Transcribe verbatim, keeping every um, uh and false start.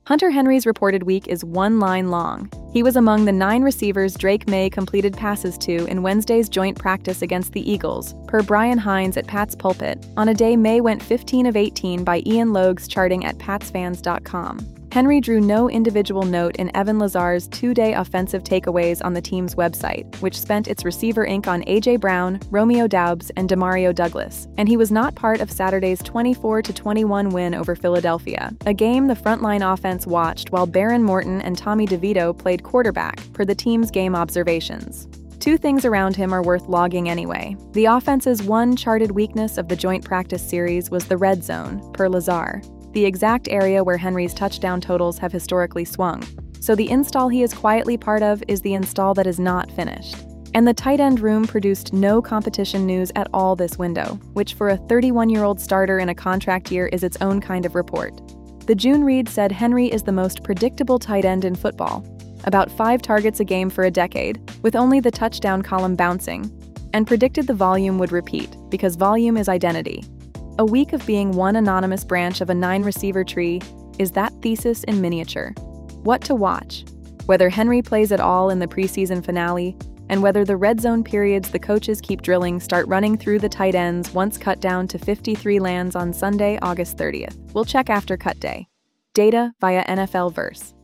Hunter Henry's reported week is one line long. He was among the nine receivers Drake Maye completed passes to in Wednesday's joint practice against the Eagles, per Brian Hines at Pat's Pulpit, on a day Maye went fifteen of eighteen by Ian Logues charting at pats fans dot com. Henry drew no individual note in Evan Lazar's two-day offensive takeaways on the team's website, which spent its receiver ink on A J Brown, Romeo Doubs, and Demario Douglas, and he was not part of Saturday's twenty-four to twenty-one win over Philadelphia, a game the frontline offense watched while Baron Morton and Tommy DeVito played quarterback, per the team's game observations. Two things around him are worth logging anyway. The offense's one charted weakness of the joint practice series was the red zone, per Lazar, the exact area where Henry's touchdown totals have historically swung. So the install he is quietly part of is the install that is not finished. And the tight end room produced no competition news at all this window, which for a thirty-one-year-old starter in a contract year is its own kind of report. The June read said Henry is the most predictable tight end in football, about five targets a game for a decade, with only the touchdown column bouncing, and predicted the volume would repeat, because volume is identity. A week of being one anonymous branch of a nine-receiver tree is that thesis in miniature. What to watch? Whether Henry plays at all in the preseason finale, and whether the red zone periods the coaches keep drilling start running through the tight ends once cut down to fifty-three lands on Sunday, August thirtieth. We'll check after cut day. Data via N F L Verse.